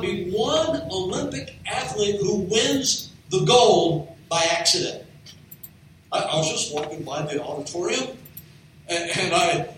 not be one Olympic athlete who wins the gold by accident. I was just walking by the auditorium, and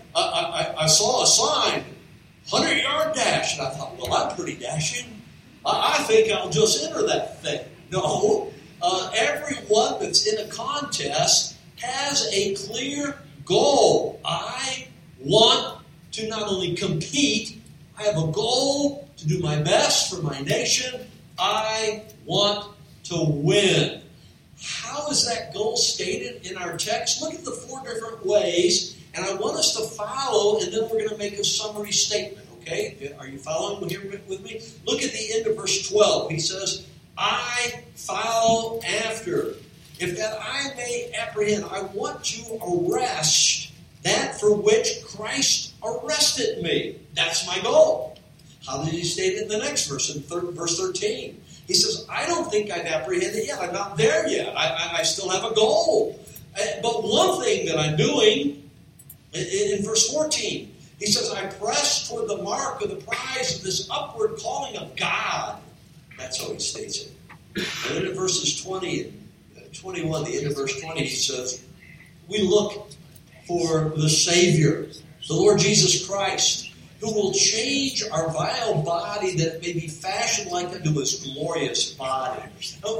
I saw a sign, 100-yard dash, and I thought, well, I'm pretty dashing. I think I'll just enter that thing. No, everyone that's in a contest has a clear goal. I want to not only compete, I have a goal to do my best for my nation. I want to win. How is that goal stated in our text? Look at the 4 different ways, and I want us to follow, and then we're going to make a summary statement, okay? Are you following here with me? Look at the end of verse 12. He says, I follow after. If that I may apprehend, I want to arrest that for which Christ arrested me. That's my goal. How did he state it in the next verse, in verse 13? He says, I don't think I've apprehended yet. I'm not there yet. I still have a goal. But one thing that I'm doing, in verse 14, he says, I press toward the mark of the prize of this upward calling of God. That's how he states it. And then in verses 20 and 21, the end of verse 20, he says, we look for the Savior, the Lord Jesus Christ, who will change our vile body that it may be fashioned like unto his glorious body. Now,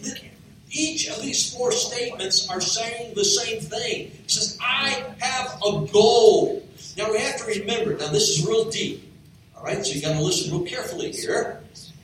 each of these 4 statements are saying the same thing. He says, I have a goal. Now, we have to remember, now this is real deep. All right, so you've got to listen real carefully here.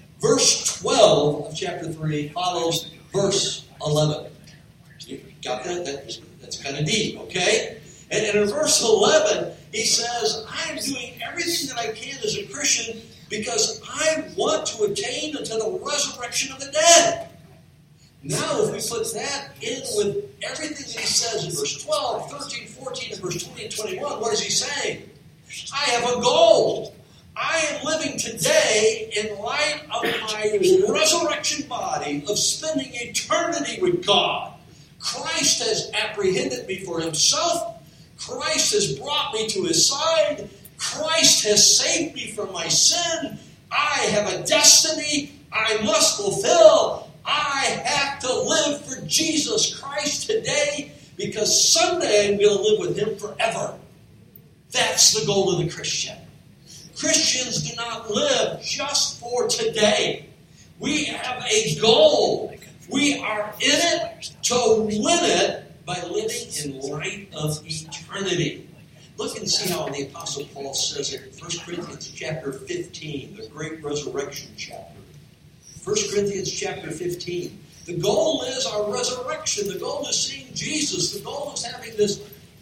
Verse 12 of chapter 3 follows verse 11. You got that? That's kind of deep, okay? And in verse 11, he says, I'm doing everything that I can as a Christian because I want to attain unto the resurrection of the dead. Now, if we put that in with everything that he says in verse 12, 13, 14, and verse 20 and 21, what is he saying? I have a goal. I am living today in light of my resurrection body of spending eternity with God. Christ has apprehended me for himself. Christ has brought me to his side. Christ has saved me from my sin. I have a destiny I must fulfill. I have to live for Jesus Christ today because someday I'm going to live with him forever. That's the goal of the Christian. Christians do not live just for today. We have a goal. We are in it to win it by living in light of eternity. Look and see how the Apostle Paul says it in 1 Corinthians chapter 15, the great resurrection chapter. 1 Corinthians chapter 15. The goal is our resurrection. The goal is seeing Jesus. The goal is having this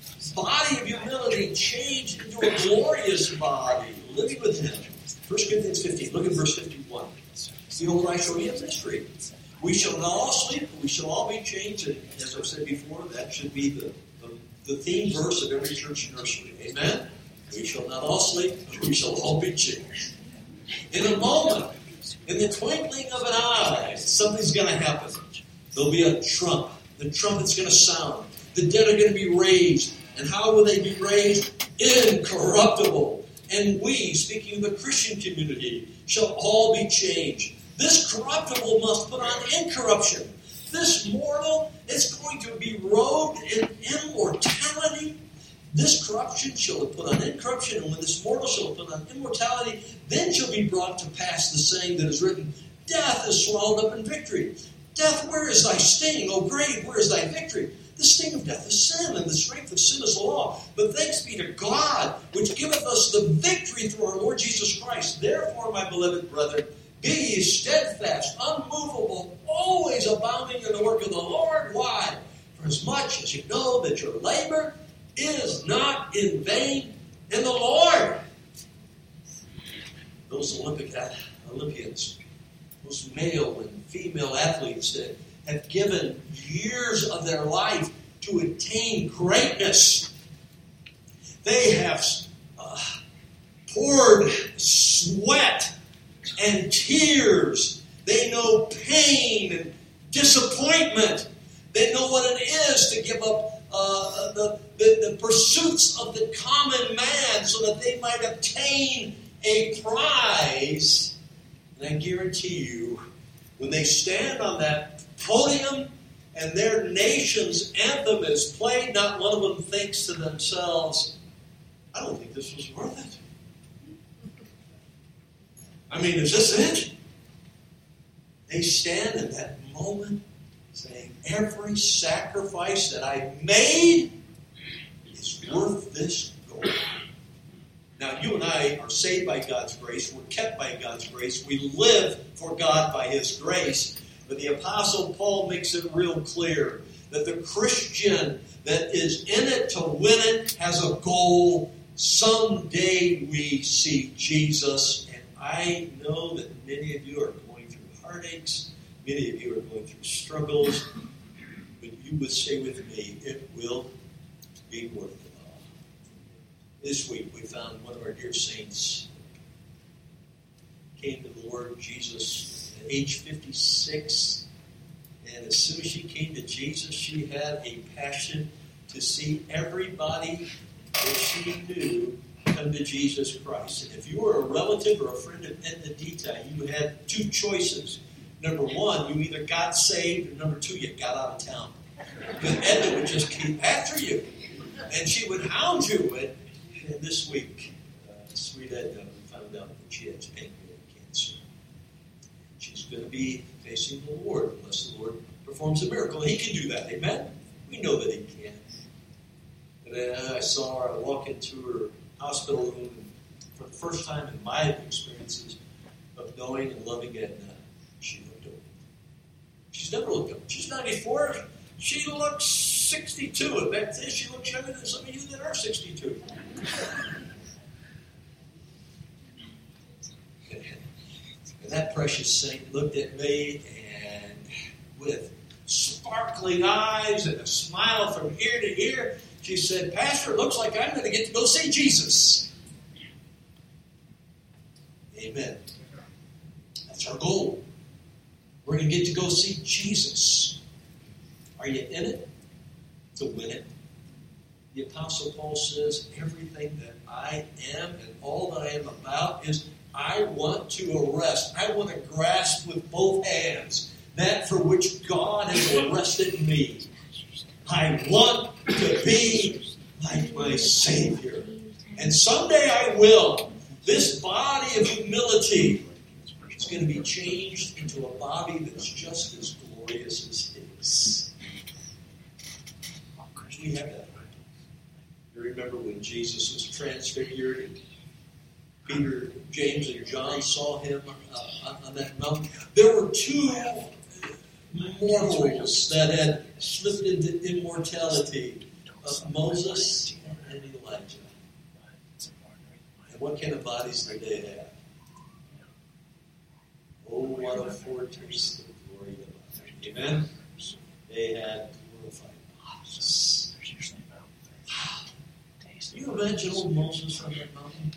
body of humility changed into a glorious body, living with him. 1 Corinthians 15, look at verse 51. Behold, I show you a mystery. We shall not all sleep, but we shall all be changed. And as I've said before, that should be the theme verse of every church nursery. Amen? We shall not all sleep, but we shall all be changed. In a moment, in the twinkling of an eye, something's going to happen. There'll be a trump. The trumpet's going to sound. The dead are going to be raised. And how will they be raised? Incorruptible. And we, speaking of the Christian community, shall all be changed. This corruptible must put on incorruption. This mortal is going to be robed in immortality. This corruption shall put on incorruption, and when this mortal shall put on immortality, then shall be brought to pass the saying that is written, Death is swallowed up in victory. Death, where is thy sting? O grave, where is thy victory? The sting of death is sin, and the strength of sin is the law. But thanks be to God, which giveth us the victory through our Lord Jesus Christ. Therefore, my beloved brethren, be ye steadfast, unmovable, always abounding in the work of the Lord. Why? For as much as you know that your labor is not in vain in the Lord. Those Olympians, those male and female athletes that have given years of their life to attain greatness. They have poured sweat and tears. They know pain and disappointment. They know what it is to give up the pursuits of the common man so that they might obtain a prize. And I guarantee you, when they stand on that podium and their nation's anthem is played, not one of them thinks to themselves, I don't think this was worth it. I mean, is this it? They stand in that moment saying, every sacrifice that I made is worth this gold. Now, you and I are saved by God's grace. We're kept by God's grace. We live for God by His grace. But the Apostle Paul makes it real clear that the Christian that is in it to win it has a goal. Someday we see Jesus. And I know that many of you are going through heartaches. Many of you are going through struggles. But you would say with me, it will be worth it. This week we found one of our dear saints came to the Lord Jesus at age 56. And as soon as she came to Jesus, she had a passion to see everybody that she knew come to Jesus Christ. And if you were a relative or a friend of Edna Dita, you had two choices. Number one, you either got saved, or number two, you got out of town. Because Edna would just keep after you. And she would hound you. And this week, sweet Edna found out that she had pancreatic cancer. She's going to be facing the Lord unless the Lord performs a miracle. He can do that, amen? We know that He can. And then I saw her walk into her hospital room, and for the first time in my experiences of knowing and loving Edna, she looked old. She's never looked old. She's 94. She looks 62. And back then, she looks younger than some of you that are 62. And that precious saint looked at me, and with sparkling eyes and a smile from ear to ear, she said, Pastor, it looks like I'm going to get to go see Jesus. Amen. That's our goal. We're going to get to go see Jesus. Are you in it to win it? The Apostle Paul says, everything that I am and all that I am about is I want to arrest. I want to grasp with both hands that for which God has arrested me. I want to be like my Savior. And someday I will. This body of humility is going to be changed into a body that's just as glorious as His. We have that. You remember when Jesus was transfigured and Peter, James, and John saw Him on that mountain? There were two mortals that had slipped into immortality, Moses and Elijah. And what kind of bodies did they have? Oh, what a foretaste of the glory of God. Amen? They had glorified bodies. Can you imagine old Moses on that mountain?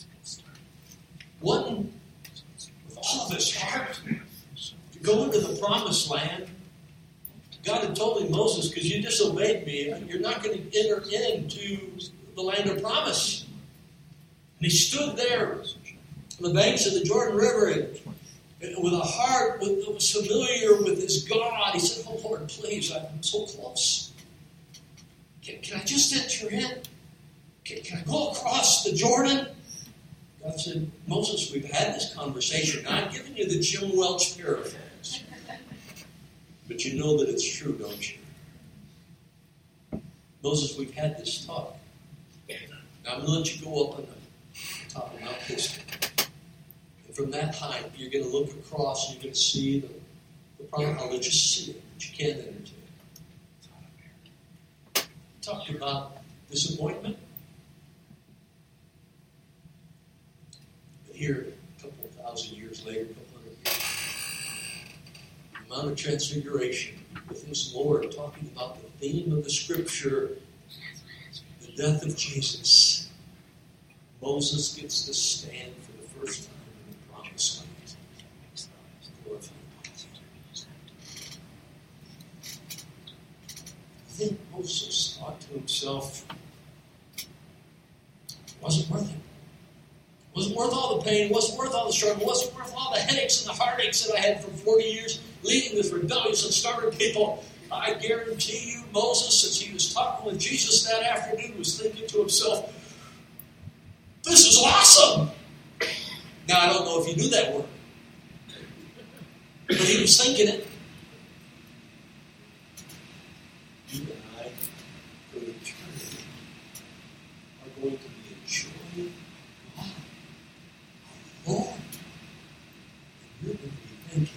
One with all of his heart to go into the promised land. God had told him, Moses, because you disobeyed me, you're not going to enter into the land of promise. And he stood there on the banks of the Jordan River and with a heart that was familiar with his God. He said, oh Lord, please, I'm so close. Can I just enter in? Can I go across the Jordan? God said, Moses, we've had this conversation. Now, I'm giving you the Jim Welch paraphrase. But you know that it's true, don't you? Moses, we've had this talk. Now, I'm going to let you go up on the top of Mount Pisgah. And from that height, you're going to look across and you're going to see the promise. I'll let you see it, but you can't enter into it. Talk about disappointment. Here, a couple of thousand years later, a couple hundred years, the Mount of Transfiguration with His Lord, talking about the theme of the Scripture, the death of Jesus. Moses gets to stand for the first time in the promised land. Glorified. I think Moses thought to himself, it wasn't worth it. It wasn't worth all the pain. It wasn't worth all the struggle. It wasn't worth all the headaches and the heartaches that I had for 40 years leading this rebellious and stubborn people. I guarantee you, Moses, as he was talking with Jesus that afternoon, was thinking to himself, this is awesome. Now, I don't know if he knew that word, but he was thinking it. You and I, for eternity, are going to be enjoying God, our Lord. And you're going to be thinking,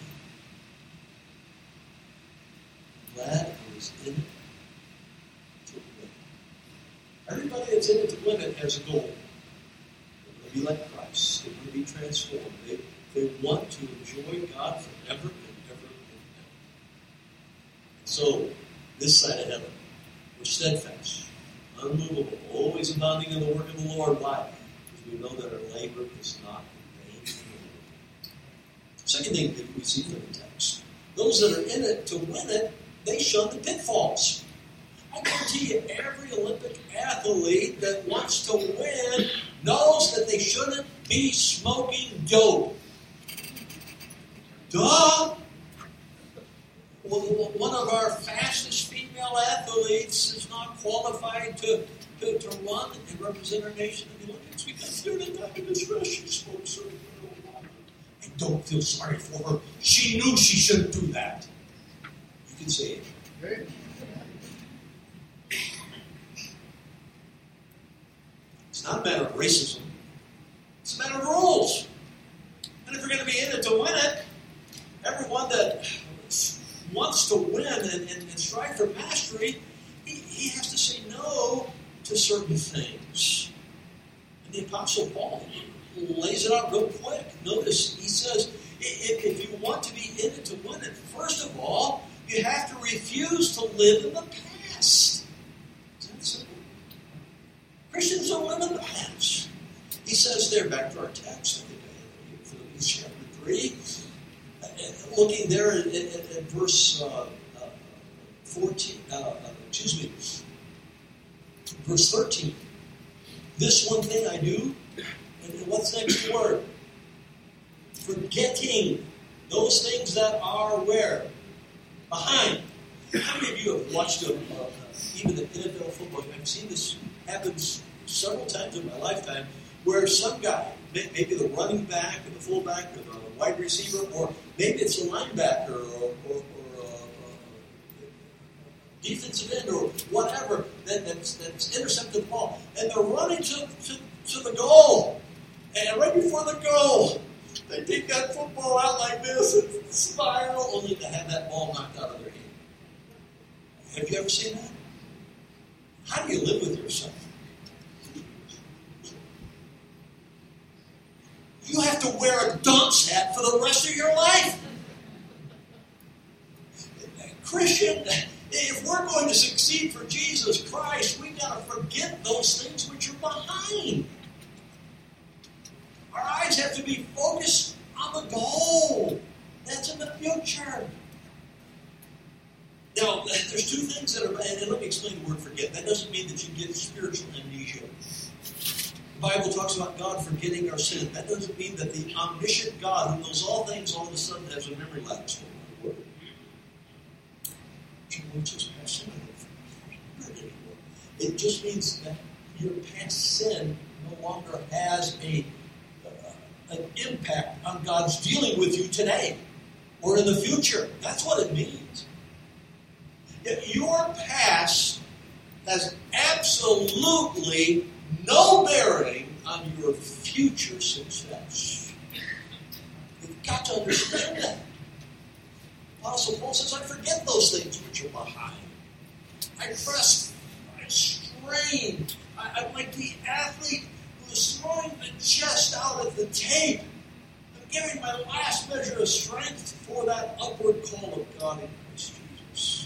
I'm glad I was in it to win. Everybody that's in it to win it has a goal. They want to be like Christ. They want to be transformed. They want to enjoy God forever and ever and ever. So, this side of heaven, we're steadfast, unmovable, always abounding in the work of the Lord. Why? Because we know that our labor is not in vain. Second thing that we see from the text, those that are in it to win it, they shun the pitfalls. I guarantee you, every Olympic athlete that wants to win knows that they shouldn't be smoking dope. Duh! Well, one of our fastest female athletes is not qualified to run and represent our nation in the Olympics because they're not in this rush. She smokes her marijuana. I don't feel sorry for her. She knew she shouldn't do that. You can say it. Okay. It's not a matter of racism. It's a matter of rules. And if you're going to be in it to win it, everyone that wants to win and strive for mastery, he has to say no to certain things. And the Apostle Paul lays it out real quick. Notice, he says, if you want to be in it to win it, first of all, you have to refuse to live in the past. Is that simple? Christians don't live in the past. He says there, back to our text, I think I have Philippians chapter 3, looking there at verse verse 13. This one thing I do, and what's next word? Forgetting those things that are where? Behind. How many of you have watched even the NFL football? I've seen this happen several times in my lifetime, where some guy, maybe the running back or the fullback or the wide receiver, or maybe it's a linebacker or defensive end or whatever that's intercepted the ball, and they're running to the goal, and right before the goal, they take that football out like this and smile, only to have that ball knocked out of their hand. Have you ever seen that? How do you live with yourself? You have to wear a dunce hat for the rest of your life. Christian, if we're going to succeed for Jesus Christ, we've got to forget those things which are behind. Our eyes have to be focused on the goal. That's in the future. Now, there's two things that are, and let me explain the word forget. That doesn't mean that you get spiritual amnesia. The Bible talks about God forgetting our sin. That doesn't mean that the omniscient God, who knows all things, all of a sudden has a memory lapse. It just means that your past sin no longer has an impact on God's dealing with you today or in the future. That's what it means. Your past has absolutely no bearing on your future success. You've got to understand that. Apostle Paul says, I forget those things which are behind. I press, I strain. I'm like the athlete who is throwing the chest out at the tape. I'm giving my last measure of strength for that upward call of God in Christ Jesus.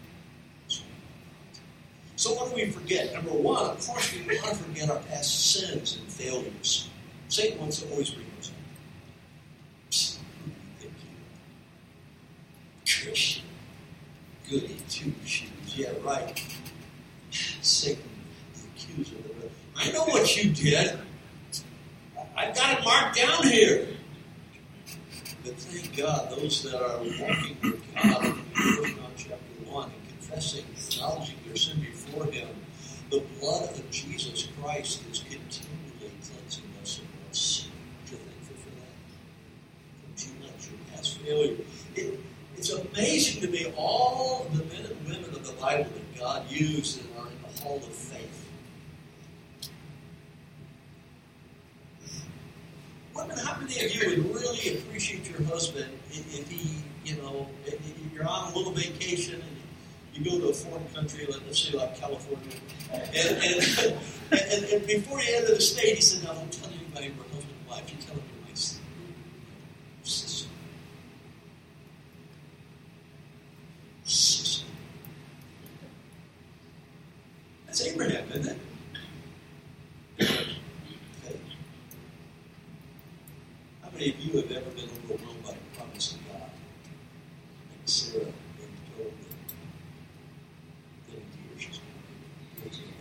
So what do we forget? Number one, of course, we want to forget our past sins and failures. Satan wants to always bring those up. Psst, who do you think you are? Christian. Goody two-shoes. Yeah, right. Satan, the accuser. I know what you did. I've got it marked down here. But thank God, those that are walking with God, in 1 John chapter 1, and confessing, acknowledging their sin before Him, the blood of Jesus Christ is continually cleansing us of all sin. You're thankful for that? Don't you let your past failure. It's amazing to me all the men and women of the Bible that God used and are in the hall of faith. Women, how many of you would really appreciate your husband if he, if you're on a little vacation and you go to a foreign country, let's say like California, and before you enter the state, he said, "No, don't tell anybody we're husband and wife. You tell them you're my sister." Sister. That's Abraham, isn't it? How many of you have ever been overwhelmed by the promise of God? Like Sarah, when told that in tears she's going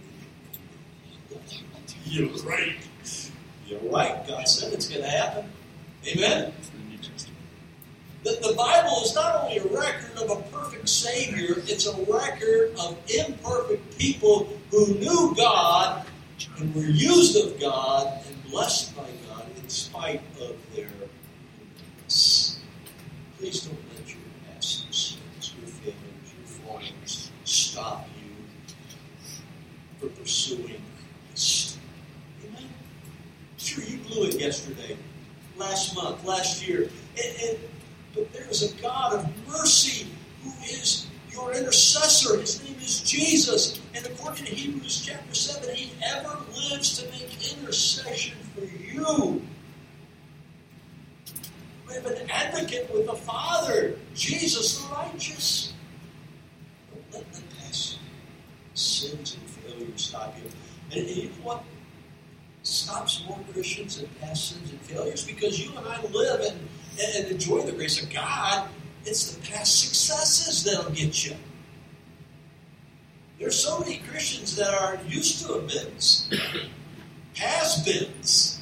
to have a baby. You're right. You're right. God said it's going to happen. Amen? The Bible is not only a record of a perfect Savior, it's a record of imperfect people who knew God and were used of God and blessed by God in spite of their humanness. Please don't let your past sins, your failures, your faults stop you from pursuing Christ. Amen? Sure, you blew it yesterday, last month, last year. But there is a God of mercy who is your intercessor. His name is Jesus. And according to Hebrews chapter 7, He ever lives to make intercession for you. We have an advocate with the Father, Jesus the righteous. Don't let the past sins and failures stop you. And you know what stops more Christians than past sins and failures? Because you and I live and enjoy the grace of God, it's the past successes that'll get you. There's so many Christians that are used to have-beens, has-beens.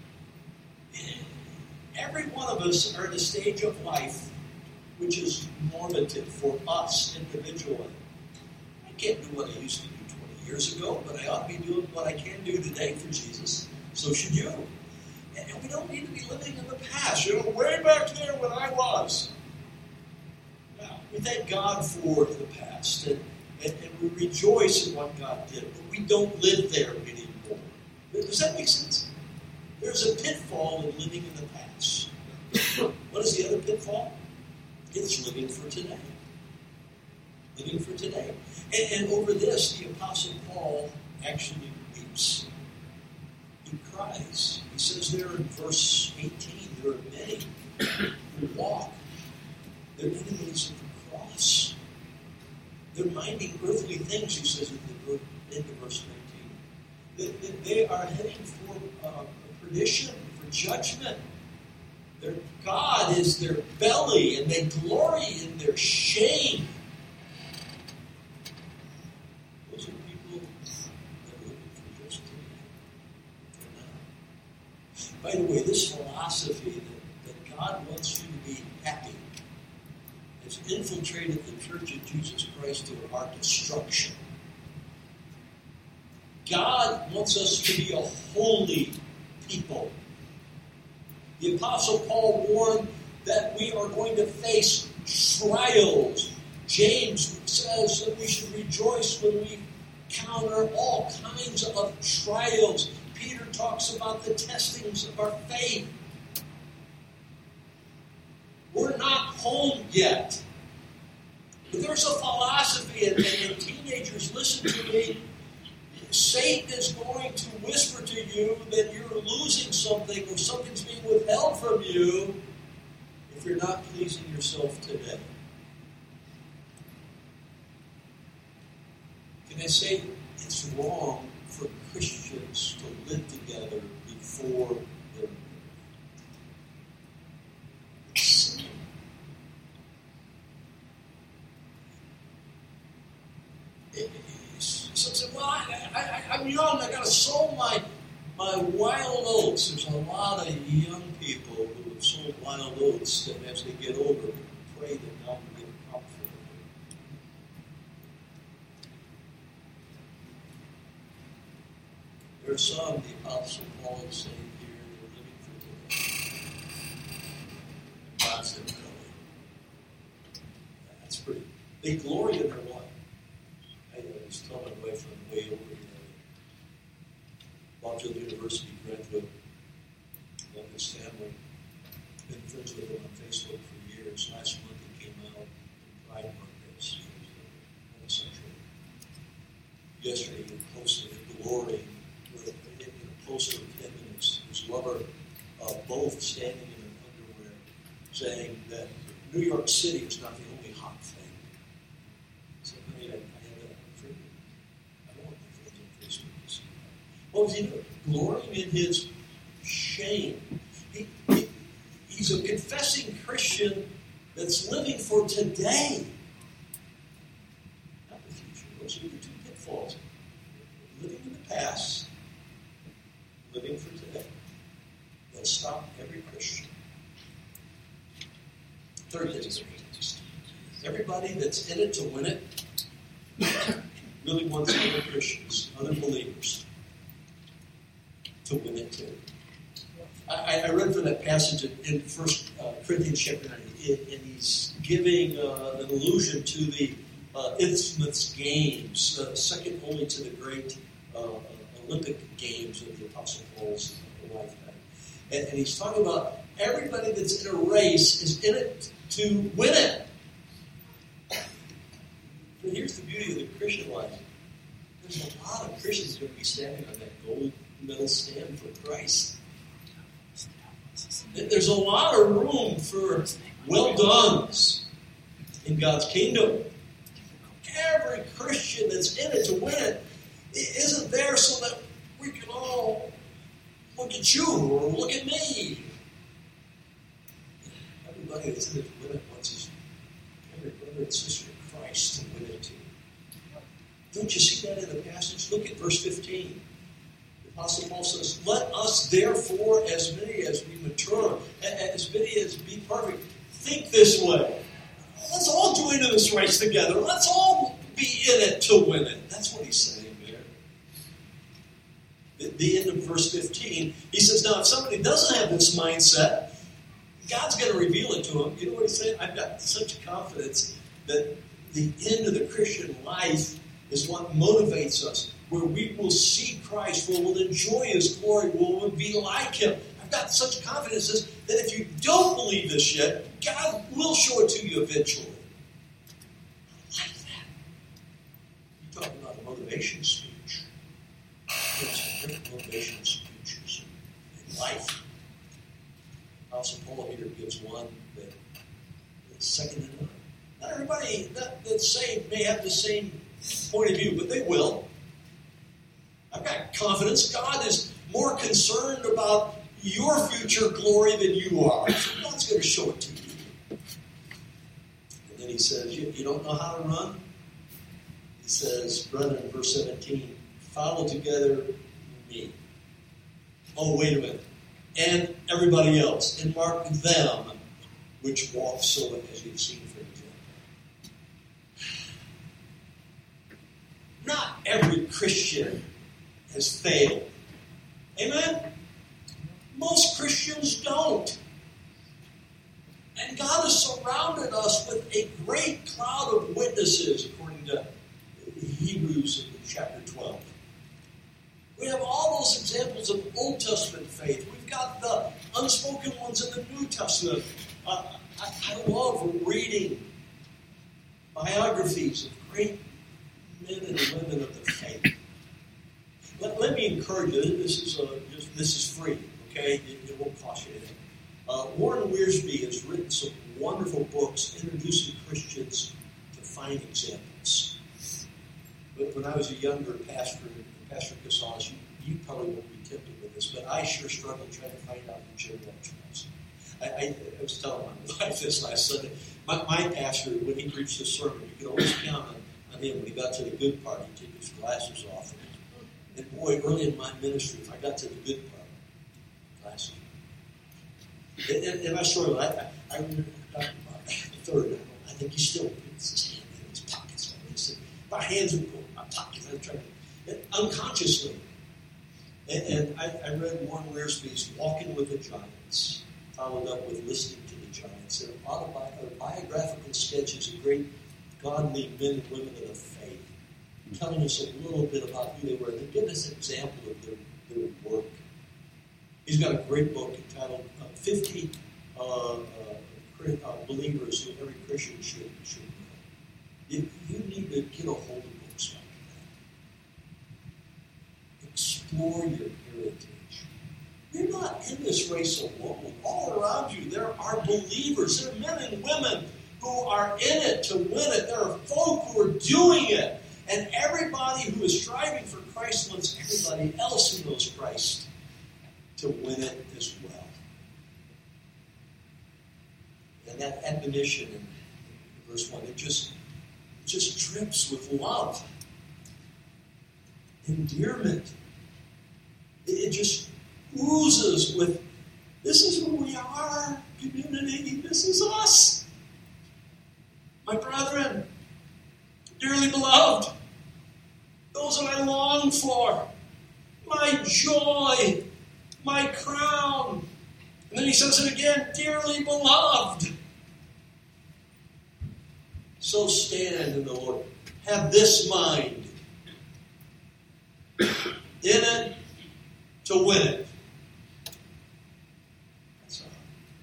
Every one of us are at a stage of life which is normative for us individually. I can't do what I used to do 20 years ago, but I ought to be doing what I can do today for Jesus. So should you. And we don't need to be living in the past. Way back there when I was. Now, we thank God for the past. And we rejoice in what God did. But we don't live there anymore. Does that make sense? There's a pitfall in living in the past. What is the other pitfall? It's living for today. Living for today. And over this, the Apostle Paul actually weeps. He cries. He says there in verse 18, there are many who walk. They're enemies of the cross. They're minding earthly things, he says at the end of verse 19. They are heading for perdition, for judgment. Their God is their belly, and they glory in their shame. Those are people that are looking for just today. By the way, this philosophy that God wants you to be happy has infiltrated the Church of Jesus Christ to our destruction. God wants us to be a holy people. The Apostle Paul warned that we are going to face trials. James says that we should rejoice when we encounter all kinds of trials. Peter talks about the testings of our faith. We're not home yet. But there's a philosophy, and teenagers, listen to me. Satan is going to whisper to you that you're losing something or something's being withheld from you if you're not pleasing yourself today. Can I say it's wrong for Christians to live together before they're married? It's sin. Some say, well, I'm young, I got to sow my my wild oats. There's a lot of young people who have sold wild oats that as they get older, pray that God will give a crop for them. There are some, the Apostle Paul is saying here, they're living for today. God said, no. That's pretty. They glory in their life. I was telling my wife on the way over here, Rockville University graduate, love his family, been friends with him on Facebook for years. Last month he came out in Pride Month as homosexual. Yesterday he posted a glory with a poster of him and his lover both standing in their underwear, saying that New York City is not the only hot thing. So I had that on Facebook. I don't want my friends on Facebook to see that. What was he doing? Glorying in his shame. He's a confessing Christian that's living for today, not the future. Those are the two pitfalls. Living in the past, living for today. They'll stop every Christian. Third thing, everybody that's in it to win it really wants other Christians, other believers, to win it too. I read from that passage in 1 Corinthians chapter 9, and he's giving an allusion to the Isthmus Games, second only to the great Olympic Games of the Apostle Paul's lifetime. And he's talking about everybody that's in a race is in it to win it. But here's the beauty of the Christian life. There's a lot of Christians going to be standing on that gold medal stand for Christ. There's a lot of room for well-dones in God's kingdom. Every Christian that's in it to win it isn't there so that we can all look at you or look at me. Everybody that's in it to win it wants every brother and sister in Christ to win it too. Don't you see that in the passage? Look at verse 15. Apostle Paul says, let us therefore, as many as we mature, as many as be perfect, think this way. Let's all join in this race together. Let's all be in it to win it. That's what he's saying there. At the end of verse 15, he says, now if somebody doesn't have this mindset, God's going to reveal it to him. You know what he's saying? I've got such confidence that the end of the Christian life is what motivates us, where we will see Christ, where we'll enjoy His glory, where we'll be like Him. I've got such confidence that if you don't believe this yet, God will show it to you eventually. I like that. You're talking about a motivation speech. There's some great motivation speeches in life. Apostle Paul here gives one that is second to none. Not everybody that's saved may have the same point of view, but they will. I've got confidence God is more concerned about your future glory than you are. So God's going to show it to you. And then he says, you don't know how to run? He says, brethren, verse 17, follow together me. Oh, wait a minute. And everybody else. And mark them which walk so as you've seen for example. Not every Christian has failed. Amen? Most Christians don't. And God has surrounded us with a great cloud of witnesses, according to Hebrews in chapter 12. We have all those examples of Old Testament faith. We've got the unspoken ones in the New Testament. I love reading biographies of great men and women of the faith. Let me encourage you. This is free, okay? It won't cost you anything. Warren Wiersbe has written some wonderful books introducing Christians to fine examples. But when I was a younger pastor, Pastor Casales, you probably won't be tempted with this, but I sure struggled trying to find out who Jerry Walsh was. I was telling my wife this last Sunday. My pastor, when he preached his sermon, you could always count on him. When he got to the good part, he'd take his glasses off And boy, early in my ministry, if I got to the good part, glasses. And I sort of, I remember Dr. the third, I think he still puts his hand in his pockets. My hands would go in my pockets. I tried to, unconsciously. And I read Warren Wiersbe's Walking with the Giants, followed up with Listening to the Giants. They're biographical sketches of great godly men and women of the faith, telling us a little bit about who they were. They give us an example of their work. He's got a great book entitled 50 Believers Who Every Christian Should Know. You need to get a hold of books like that. Explore your heritage. You're not in this race alone. All around you, there are believers. There are men and women who are in it to win it. There are folk who are doing it. And everybody who is striving for Christ wants everybody else who knows Christ to win it as well. And that admonition in verse 1, it just drips with love, endearment. It just oozes with, this is who we are, community, this is us. My brethren, dearly beloved, those that I long for, my joy, my crown. And then he says it again, dearly beloved. So stand in the Lord. Have this mind. In it to win it. That's all.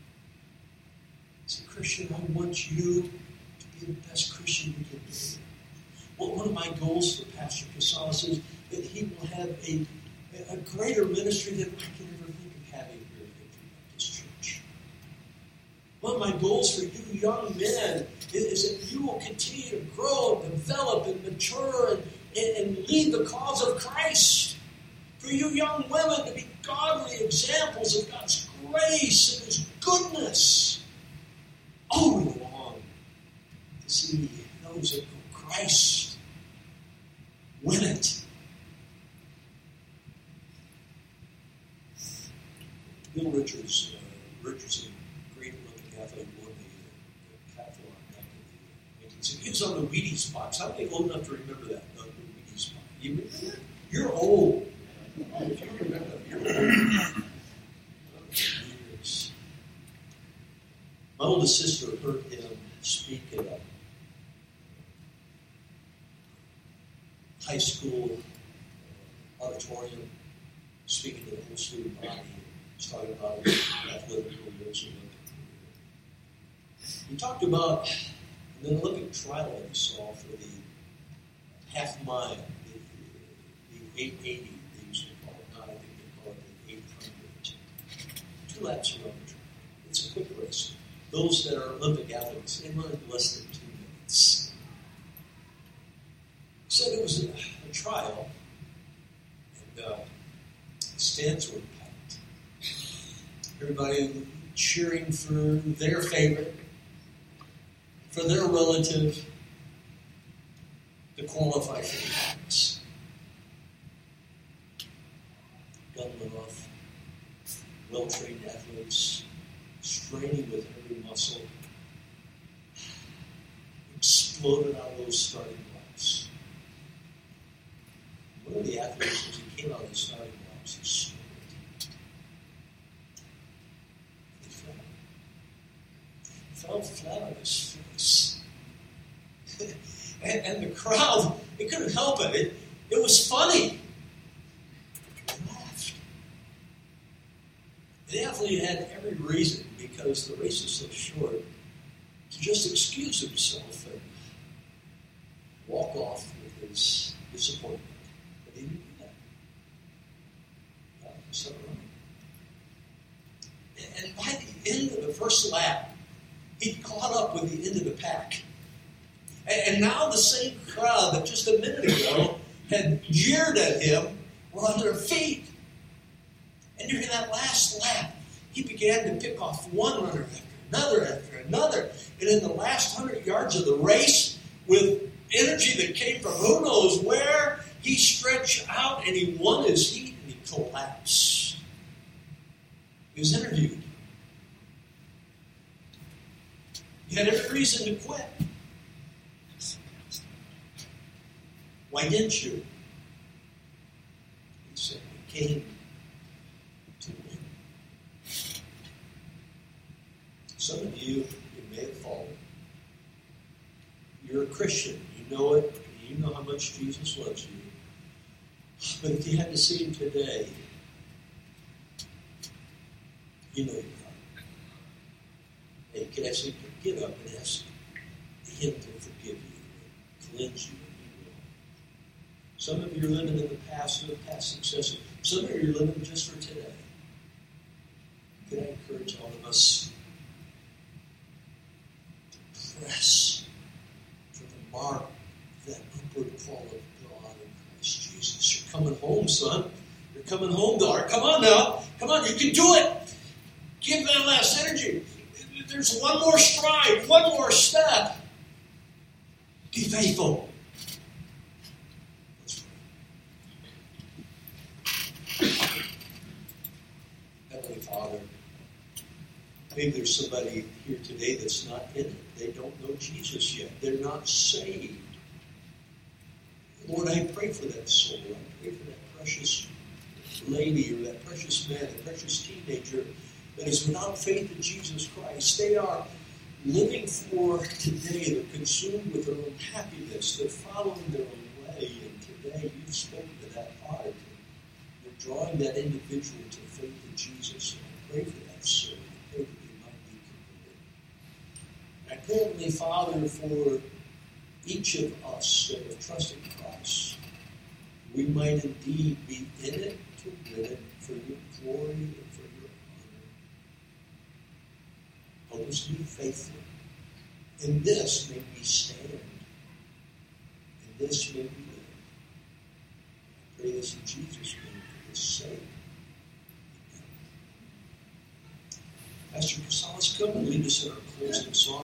As a Christian, I want you to be the best Christian you can be. Well, one of my goals for Pastor Casalas is that he will have a greater ministry than I can ever think of having here at Victory Baptist Church. One of my goals for you young men is that you will continue to grow and develop and mature and lead the cause of Christ. For you young women to be godly examples of God's grace and His goodness. Oh, we long to see those that know Christ win it. Bill Richardson, great Olympic athlete, won the decathlon back in the 1960s. He was on the Wheaties box. How many old enough to remember that? The Wheaties box. You remember that? You're old. If you remember that, you're old. Years. My oldest sister heard him speak at a high school auditorium, speaking to the whole student body. He's talking about his athletic careers. He talked about an Olympic trial that he saw for the half mile, the 880, they used to call it. Now I think they call it the 800. 2 laps around the track. It's a quick race. Those that are Olympic athletes, they run in less than 2 minutes. He said it was a trial, and the stands were packed. Everybody cheering for their favorite, for their relative, to qualify for the race. Gun went off. Well-trained athletes, straining with every muscle, exploded out of those starting blocks. One of the athletes, as he came out of the starting blocks, he snorted. He fell flat on his face. and the crowd, they couldn't help it. It was funny. They laughed. The athlete had every reason, because the race is so short, to just excuse himself and walk off with his disappointment. But he didn't do that. So and by the end of the first lap, he'd caught up with the end of the pack. And now the same crowd that just a minute ago had jeered at him were on their feet. And during that last lap, he began to pick off one runner after another. And in the last 100 yards of the race, with energy that came from who knows where, he stretched out and he won his heat and he collapsed. He was interviewed. You had every reason to quit. Why didn't you? He said, we came to win. Some of you may have fallen. You're a Christian. You know it. You know how much Jesus loves you. But if you had to see him today, you know you are. And you can actually get up and ask him to forgive you, cleanse you, and he will. Some of you are living in the past and the past success. Some of you are living just for today. Can I encourage all of us to press for the mark, that upward call of God in Christ Jesus? You're coming home, son. You're coming home, daughter. Come on now. Come on, you can do it. Give that last energy. There's one more stride, one more step. Be faithful. Let's pray. Heavenly Father, maybe there's somebody here today that's not in it. They don't know Jesus yet. They're not saved. Lord, I pray for that soul. I pray for that precious lady or that precious man, that precious teenager that is without faith in Jesus Christ. They are living for today. They're consumed with their own happiness. They're following their own way. And today you've spoken to that heart. You're drawing that individual to faith in Jesus. And I pray for that soul. I pray that they might be converted. I pray, Heavenly Father, for each of us that have trusted Christ, we might indeed be in it to win it for your glory and for your honor. Help us to be faithful. In this may we stand. In this may we live. I pray this in Jesus' name for his sake. Amen. Pastor Casales, come and lead us in our closing song.